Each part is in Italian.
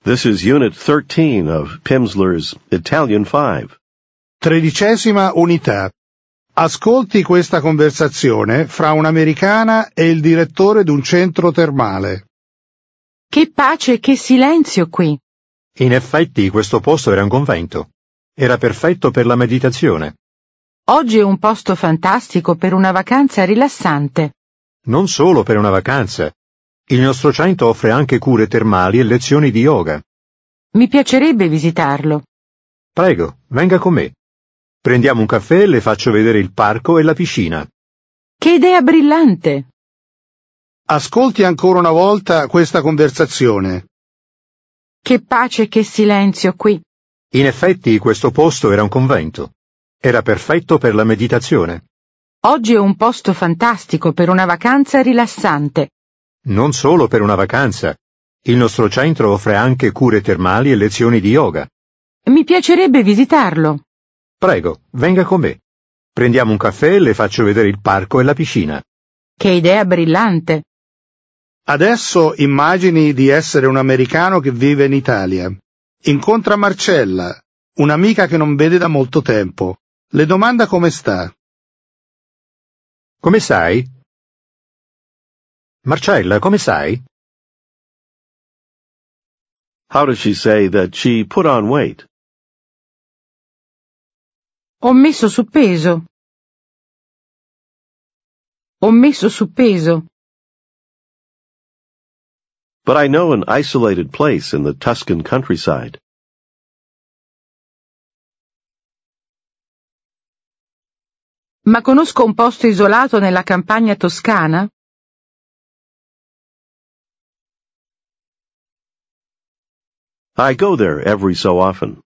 This is Unit 13 of Pimsleur's Italian 5. 13ª unità. Ascolti questa conversazione fra un'americana e il direttore d'un centro termale. Che pace e che silenzio qui. In effetti questo posto era un convento. Era perfetto per la meditazione. Oggi è un posto fantastico per una vacanza rilassante. Non solo per una vacanza. Il nostro centro offre anche cure termali e lezioni di yoga. Mi piacerebbe visitarlo. Prego, venga con me. Prendiamo un caffè e le faccio vedere il parco e la piscina. Che idea brillante! Ascolti ancora una volta questa conversazione. Che pace e che silenzio qui. In effetti questo posto era un convento. Era perfetto per la meditazione. Oggi è un posto fantastico per una vacanza rilassante. Non solo per una vacanza. Il nostro centro offre anche cure termali e lezioni di yoga. Mi piacerebbe visitarlo. Prego, venga con me. Prendiamo un caffè e le faccio vedere il parco e la piscina. Che idea brillante! Adesso immagini di essere un americano che vive in Italia. Incontra Marcella, un'amica che non vede da molto tempo. Le domanda come sta. Come stai? Marcella, come stai? How does she say that she put on weight? Ho messo su peso. Ho messo su peso. But I know an isolated place in the Tuscan countryside. Ma conosco un posto isolato nella campagna toscana? I go there every so often.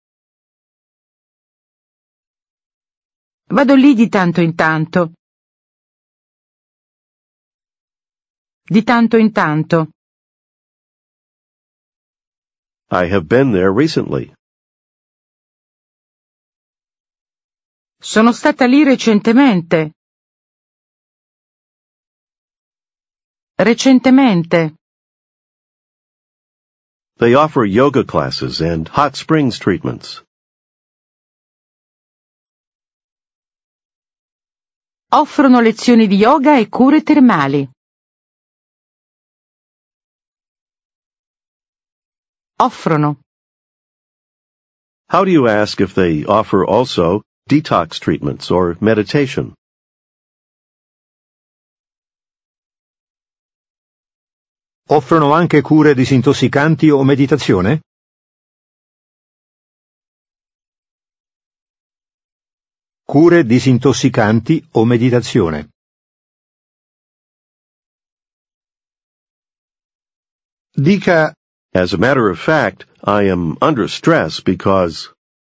Vado lì di tanto in tanto. Di tanto in tanto. I have been there recently. Sono stata lì recentemente. Recentemente. They offer yoga classes and hot springs treatments. Offrono lezioni di yoga e cure termali. Offrono. How do you ask if they offer also detox treatments or meditation? Offrono anche cure disintossicanti o meditazione? Cure disintossicanti o meditazione. Dica, As a matter of fact, I am under stress because...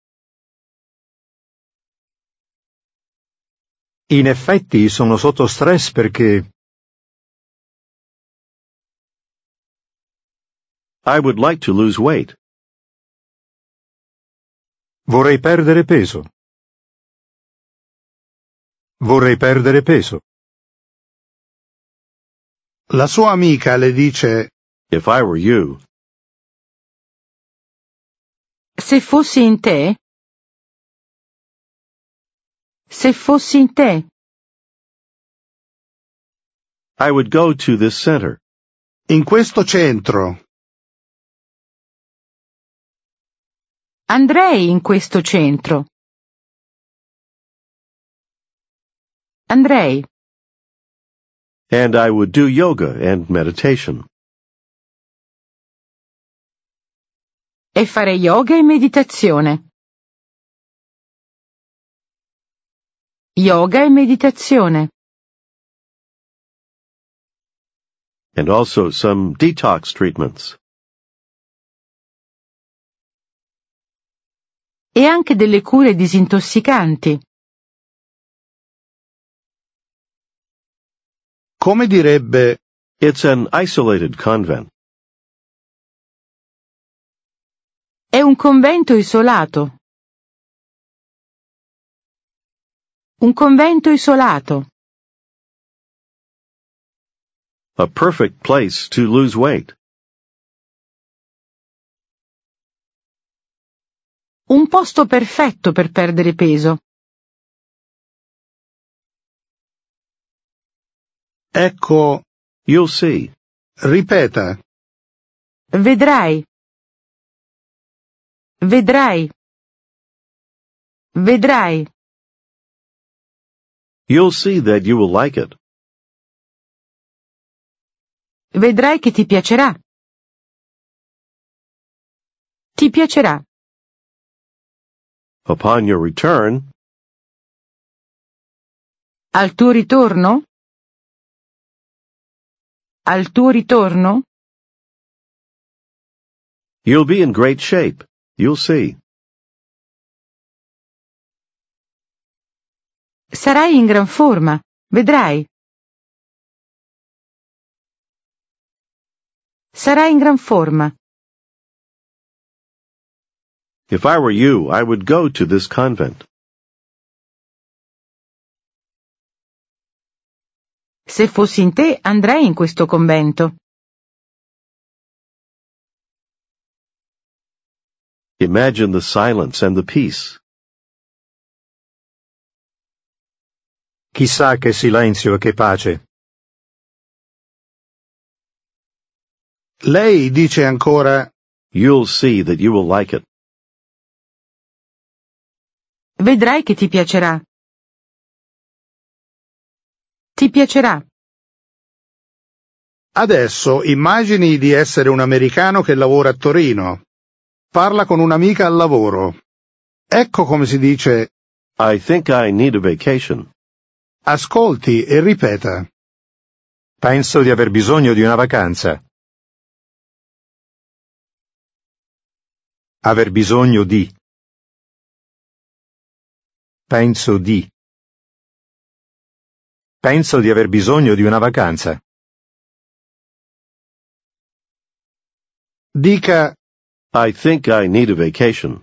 In effetti sono sotto stress perché... I would like to lose weight. Vorrei perdere peso. Vorrei perdere peso. la sua amica le dice, If I were you, Se fossi in te? Se fossi in te? I would go to this center. in questo centro. Andrei in questo centro. Andrei. And I would do yoga and meditation. E fare yoga e meditazione. Yoga e meditazione. And also some detox treatments. E anche delle cure disintossicanti. Come direbbe, It's an isolated convent. È un convento isolato. Un convento isolato. A perfect place to lose weight. Un posto perfetto per perdere peso. Ecco, You'll see. ripeta. Vedrai. Vedrai. Vedrai. You'll see that you will like it. Vedrai che ti piacerà. Ti piacerà. Upon your return, Al tuo ritorno? Al tuo ritorno? you'll be in great shape. You'll see. Sarai in gran forma. Vedrai. Sarai in gran forma. If I were you, I would go to this convent. Se fossi in te, andrei in questo convento. Imagine the silence and the peace. Chissà che silenzio e che pace. Lei dice ancora, You'll see that you will like it. Vedrai che ti piacerà. Ti piacerà. adesso immagini di essere un americano che lavora a Torino. Parla con un'amica al lavoro. Ecco come si dice, I think I need a vacation. ascolti e ripeta. Penso di aver bisogno di una vacanza. Aver bisogno di. Penso di. Penso di aver bisogno di una vacanza. Dica, I think I need a vacation.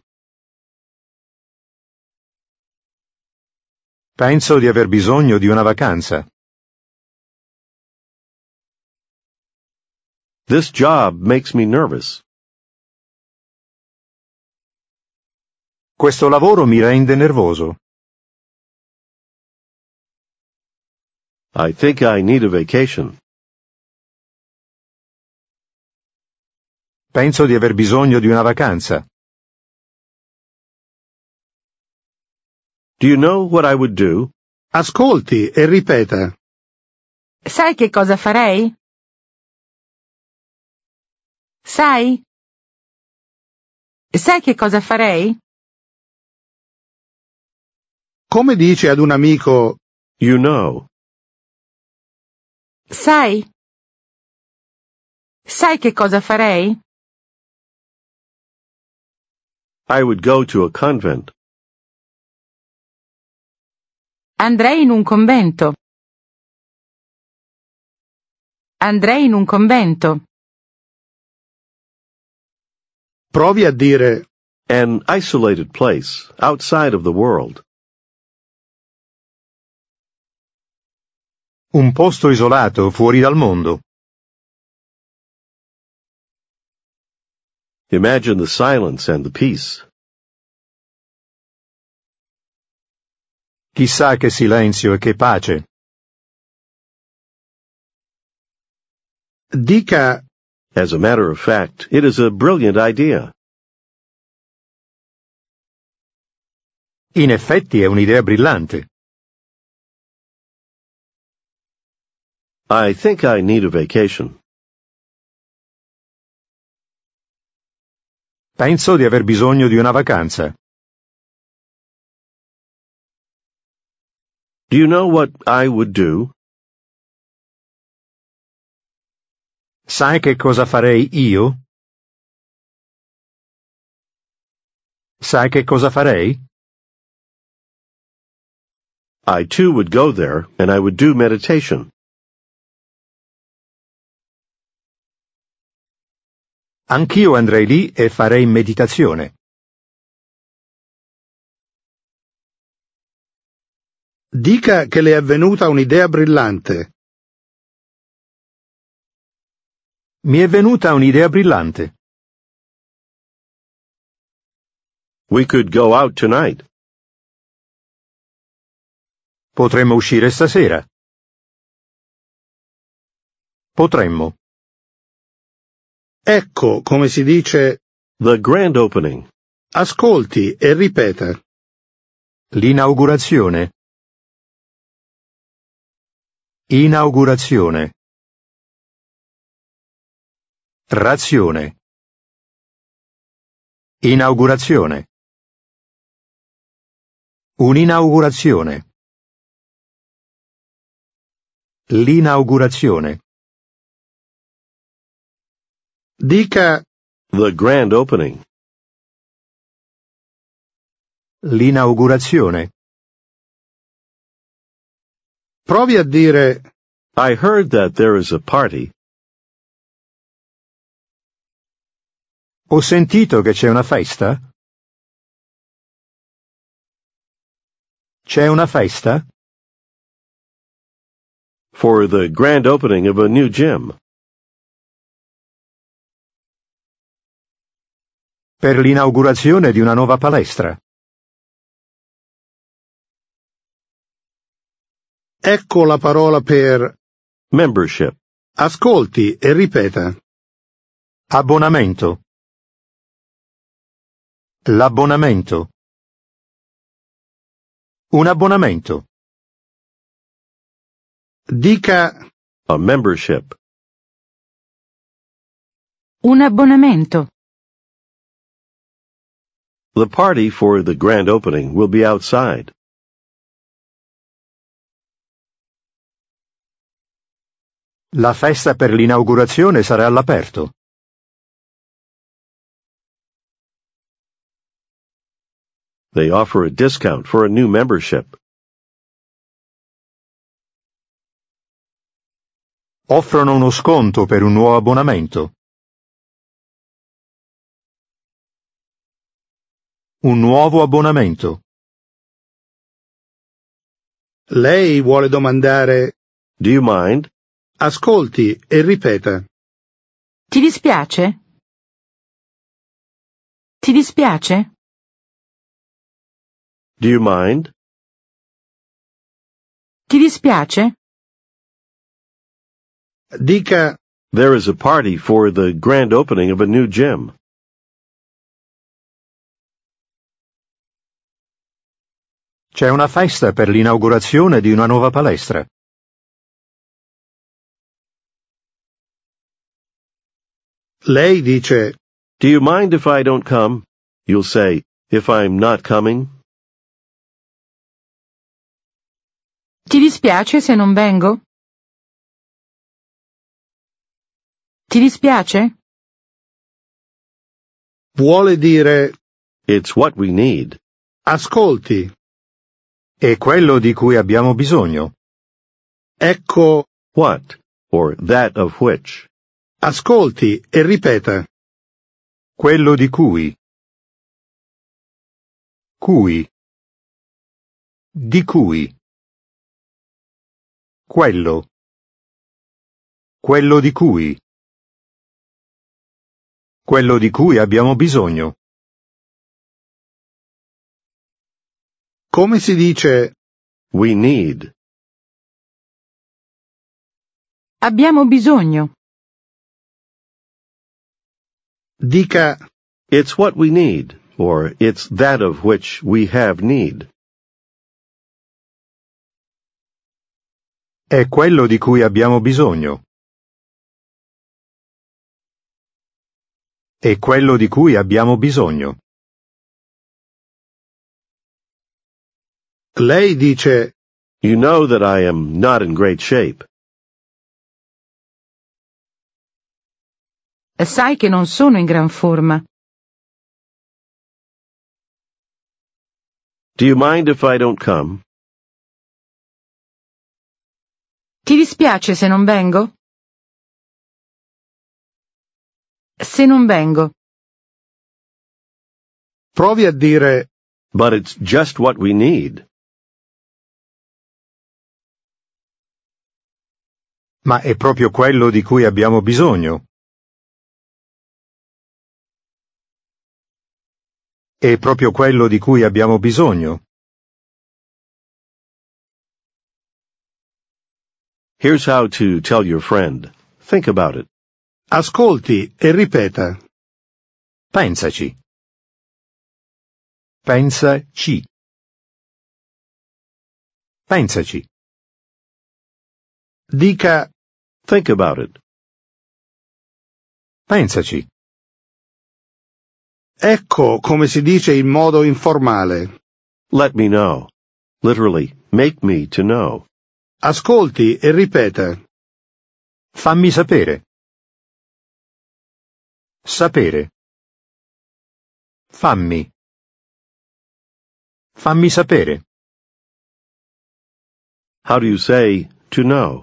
Penso di aver bisogno di una vacanza. This job makes me nervous. Questo lavoro mi rende nervoso. I think I need a vacation. Penso di aver bisogno di una vacanza. Do you know what I would do? ascolti e ripeta. Sai che cosa farei? Sai? Sai che cosa farei? Come dice ad un amico, You know. Sai? Sai che cosa farei? I would go to a convent. Andrei in un convento. Andrei in un convento. provi a dire, An isolated place, outside of the world. Un posto isolato fuori dal mondo. Imagine the silence and the peace. Chissà che silenzio e che pace. dica, As a matter of fact, it is a brilliant idea. In effetti è un'idea brillante. I think I need a vacation. Penso di aver bisogno di una vacanza. Do you know what I would do? Sai che cosa farei io? Sai che cosa farei? I too would go there, and I would do meditation. Anch'io andrei lì e farei meditazione. dica che le è venuta un'idea brillante. Mi è venuta un'idea brillante. We could go out tonight. Potremmo uscire stasera. Potremmo. Ecco come si dice The grand opening. ascolti e ripeta. L'inaugurazione. Inaugurazione. Razione. Inaugurazione. Un'inaugurazione. L'inaugurazione. Dica The grand opening. L'inaugurazione. provi a dire I heard that there is a party. Ho sentito che c'è una festa? C'è una festa? For the grand opening of a new gym. Per l'inaugurazione di una nuova palestra. ecco la parola per Membership. ascolti e ripeta. Abbonamento. L'abbonamento. Un abbonamento. Dica A membership. Un abbonamento. The party for the grand opening will be outside. La festa per l'inaugurazione sarà all'aperto. They offer a discount for a new membership. Offrono uno sconto per un nuovo abbonamento. Un nuovo abbonamento. lei vuole domandare Do you mind? ascolti e ripeta. Ti dispiace? Ti dispiace? Do you mind? Ti dispiace? Dica There is a party for the grand opening of a new gym. C'è una festa per l'inaugurazione di una nuova palestra. lei dice Do you mind if I don't come? You'll say, if I'm not coming. Ti dispiace se non vengo? Ti dispiace? vuole dire It's what we need. ascolti. È quello di cui abbiamo bisogno. Ecco What? Or that of which. ascolti e ripeta. Quello di cui. Cui. Di cui. Quello. Quello di cui. Quello di cui abbiamo bisogno. Come si dice We need. Abbiamo bisogno. dica It's what we need. Or it's that of which we have need. È quello di cui abbiamo bisogno. È quello di cui abbiamo bisogno. lei dice You know that I am not in great shape. Sai che non sono in gran forma. Do you mind if I don't come? Ti dispiace se non vengo? Se non vengo. provi a dire But it's just what we need. Ma è proprio quello di cui abbiamo bisogno. È proprio quello di cui abbiamo bisogno. Here's how to tell your friend. Think about it. Ascolti e ripeta. Pensaci. Pensaci. Pensaci. Dica Think about it. Pensaci. ecco come si dice in modo informale. Let me know. Literally, make me to know. Ascolti e ripeta. Fammi sapere. Sapere. Fammi. Fammi sapere. How do you say to know?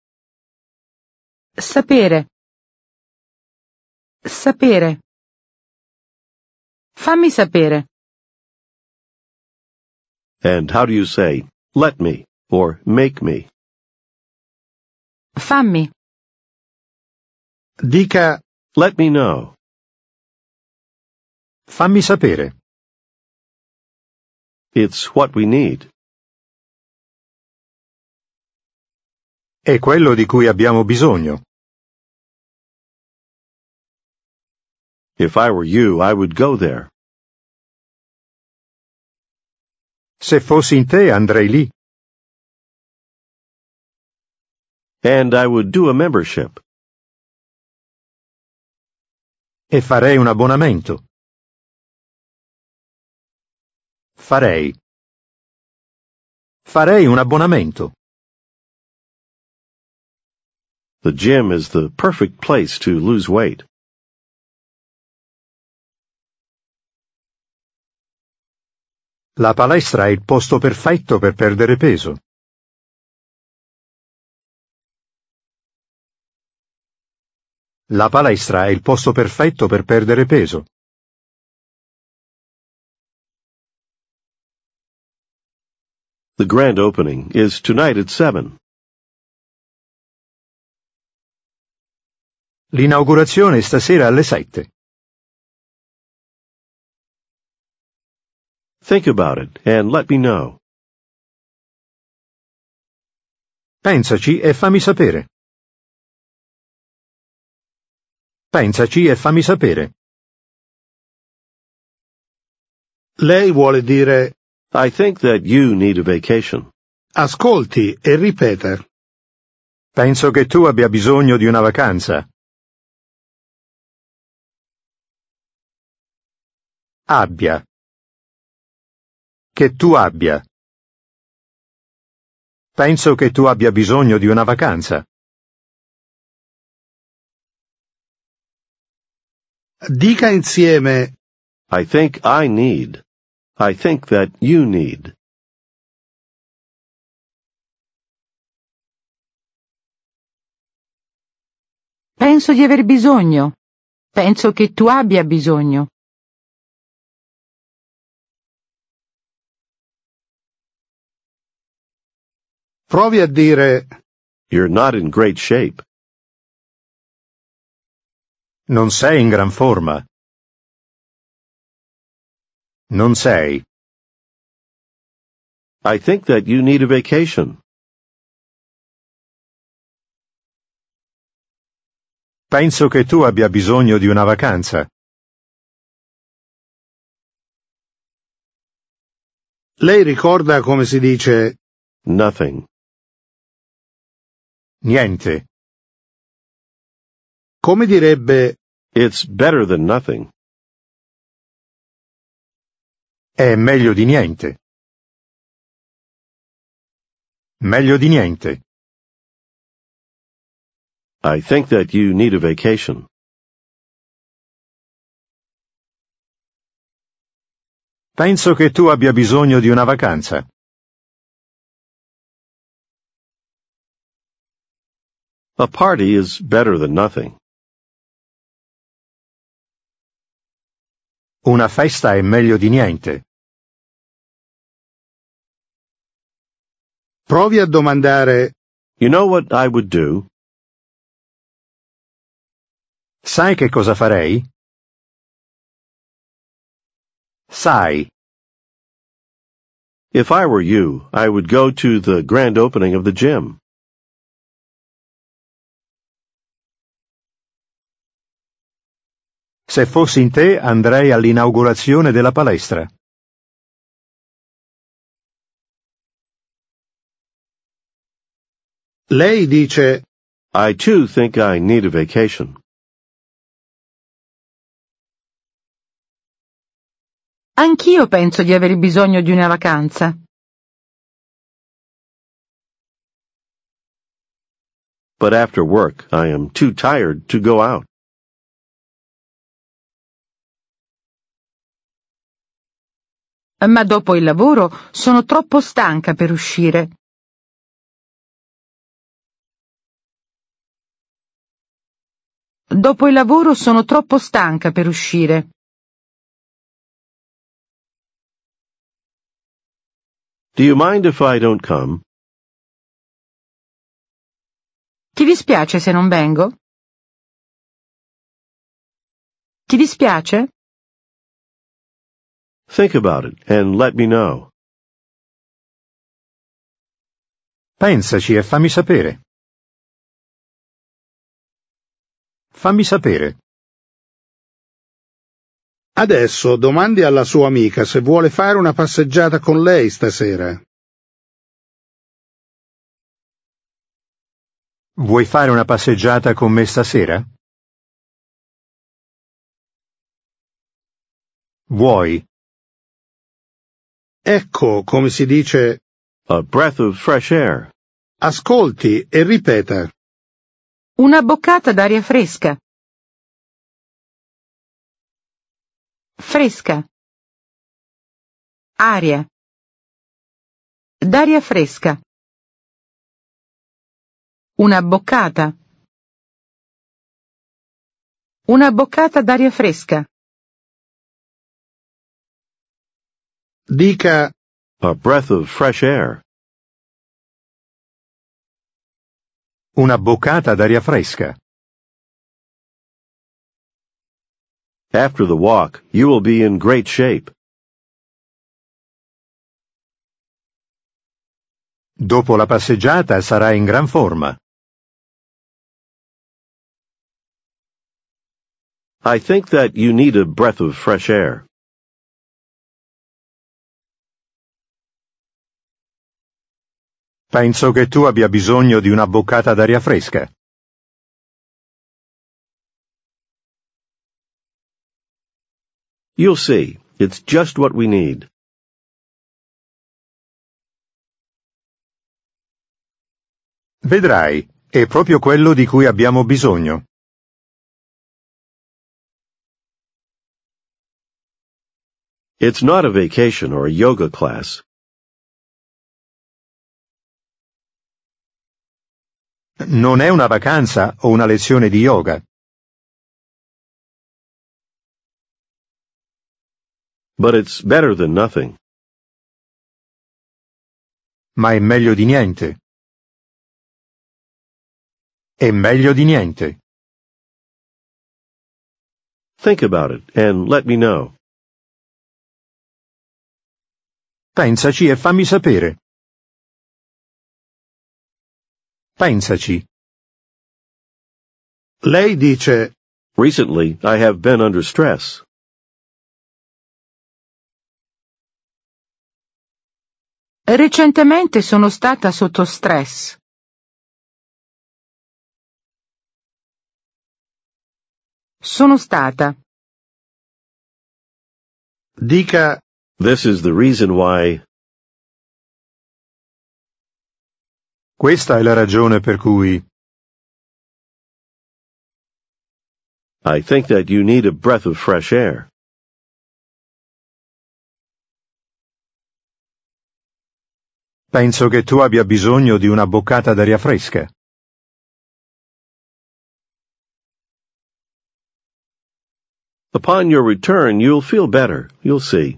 Sapere. Sapere. Fammi sapere. And how do you say let me or make me? Fammi. Dica Let me know. Fammi sapere. It's what we need. È quello di cui abbiamo bisogno. If I were you, I would go there. Se fossi in te andrei lì. And I would do a membership. E farei un abbonamento. Farei. Farei un abbonamento. The gym is the perfect place to lose weight. La palestra è il posto perfetto per perdere peso. La palestra è il posto perfetto per perdere peso. The grand opening is tonight at 7. L'inaugurazione è stasera alle 7. Think about it and let me know. Pensaci e fammi sapere. Pensaci e fammi sapere. lei vuole dire I think that you need a vacation. ascolti e ripeta. Penso che tu abbia bisogno di una vacanza. Abbia. Che tu abbia. Penso che tu abbia bisogno di una vacanza. Dica insieme I think I need. I think that you need. Penso di aver bisogno. Penso che tu abbia bisogno. provi a dire You're not in great shape. Non sei in gran forma. Non sei. I think that you need a vacation. Penso che tu abbia bisogno di una vacanza. lei ricorda come si dice Nothing. Niente. come direbbe It's better than nothing. È meglio di niente. Meglio di niente. I think that you need a vacation. Penso che tu abbia bisogno di una vacanza. A party is better than nothing. Una festa è meglio di niente. provi a domandare You know what I would do? Sai che cosa farei? Sai. If I were you, I would go to the grand opening of the gym. Se fossi in te, andrei all'inaugurazione della palestra. Lei dice: I too think I need a vacation. Anch'io penso di aver bisogno di una vacanza. But after work, I am too tired to go out. Ma dopo il lavoro sono troppo stanca per uscire. Dopo il lavoro sono troppo stanca per uscire. Do you mind if I don't come? Ti dispiace se non vengo? Ti dispiace? Think about it and let me know. Pensaci e fammi sapere. Fammi sapere. Adesso domandi alla sua amica se vuole fare una passeggiata con lei stasera. Vuoi fare una passeggiata con me stasera? Vuoi? Ecco come si dice: A breath of fresh air. ascolti e ripeta. Una boccata d'aria fresca. Fresca. Aria. D'aria fresca. Una boccata. Una boccata d'aria fresca. Dica: A breath of fresh air. Una boccata d'aria fresca. After the walk, you will be in great shape. Dopo la passeggiata sarai in gran forma. I think that you need a breath of fresh air. Penso che tu abbia bisogno di una boccata d'aria fresca. You'll see. It's just what we need. Vedrai, è proprio quello di cui abbiamo bisogno. It's not a vacation or a yoga class. Non è una vacanza o una lezione di yoga. But it's better than nothing. Ma è meglio di niente. È meglio di niente. Think about it and let me know. Pensaci e fammi sapere. Pensaci. Lei dice: Recently, I have been under stress. Recentemente sono stata sotto stress. Sono stata. dica: This is the reason why. Questa è la ragione per cui. I think that you need a breath of fresh air. Penso che tu abbia bisogno di una boccata d'aria fresca. Upon your return, you'll feel better. You'll see.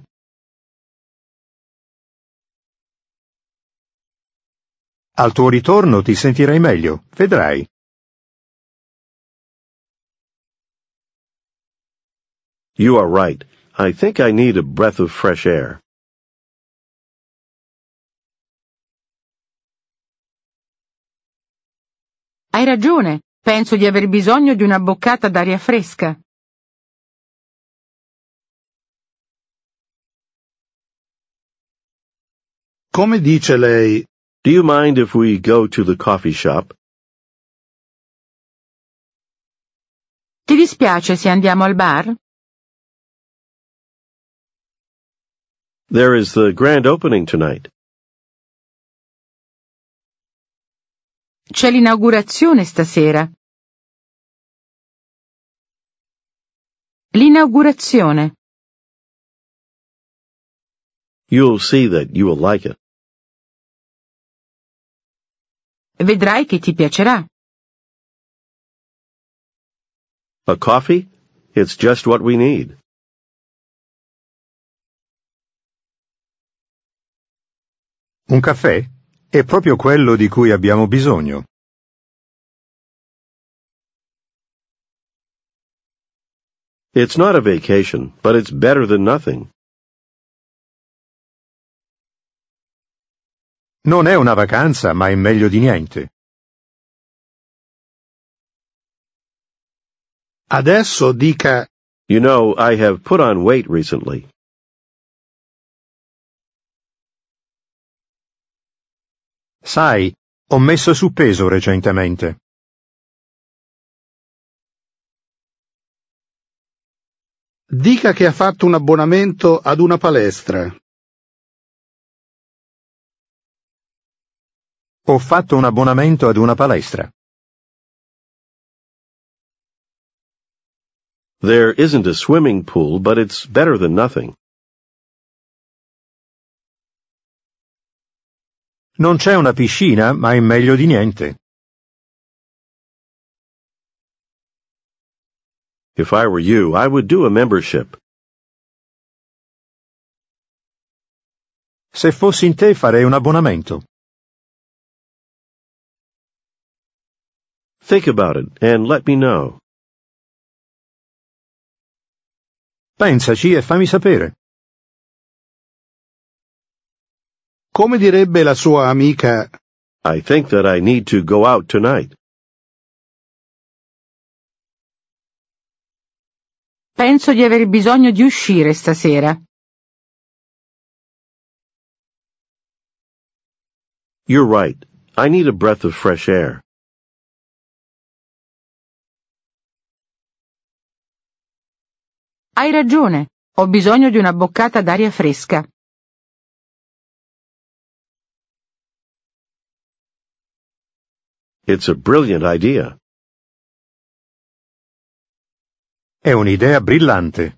Al tuo ritorno ti sentirai meglio, vedrai. You are right. I think I need a breath of fresh air. Hai ragione, penso di aver bisogno di una boccata d'aria fresca. Come dice lei? Do you mind if we go to the coffee shop? Ti dispiace se andiamo al bar? There is the grand opening tonight. C'è l'inaugurazione stasera. L'inaugurazione. You'll see that you will like it. Vedrai che ti piacerà. A coffee? It's just what we need. Un caffè? È proprio quello di cui abbiamo bisogno. It's not a vacation, but it's better than nothing. Non è una vacanza, ma è meglio di niente. Adesso dica: You know, I have put on weight recently. Sai, ho messo su peso recentemente. Dica che ha fatto un abbonamento ad una palestra. Ho fatto un abbonamento ad una palestra. There isn't a swimming pool, but it's better than nothing. Non c'è una piscina, ma è meglio di niente. If I were you, I would do a membership. Se fossi in te farei un abbonamento. Think about it and let me know. Pensaci e fammi sapere. Come direbbe la sua amica: I think that I need to go out tonight. Penso di aver bisogno di uscire stasera. You're right. I need a breath of fresh air. Hai ragione, ho bisogno di una boccata d'aria fresca. It's a brilliant idea. È un'idea brillante.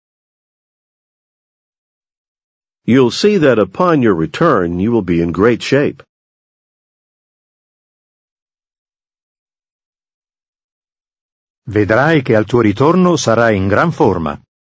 You'll see that upon your return you will be in great shape. Vedrai che al tuo ritorno sarai in gran forma.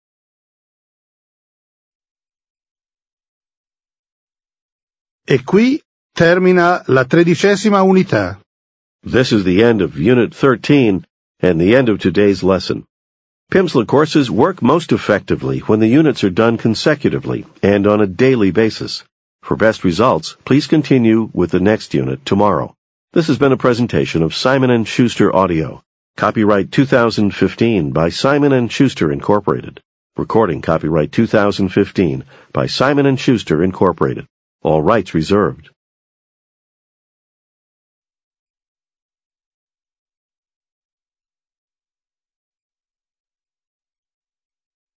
E qui termina la 13ª unità. This is the end of Unit 13 and the end of today's lesson. Pimsleur courses work most effectively when the units are done consecutively and on a daily basis. For best results, please continue with the next unit tomorrow. This has been a presentation of Simon & Schuster Audio. Copyright 2015 by Simon & Schuster Incorporated. Recording copyright 2015 by Simon & Schuster Incorporated. All rights reserved.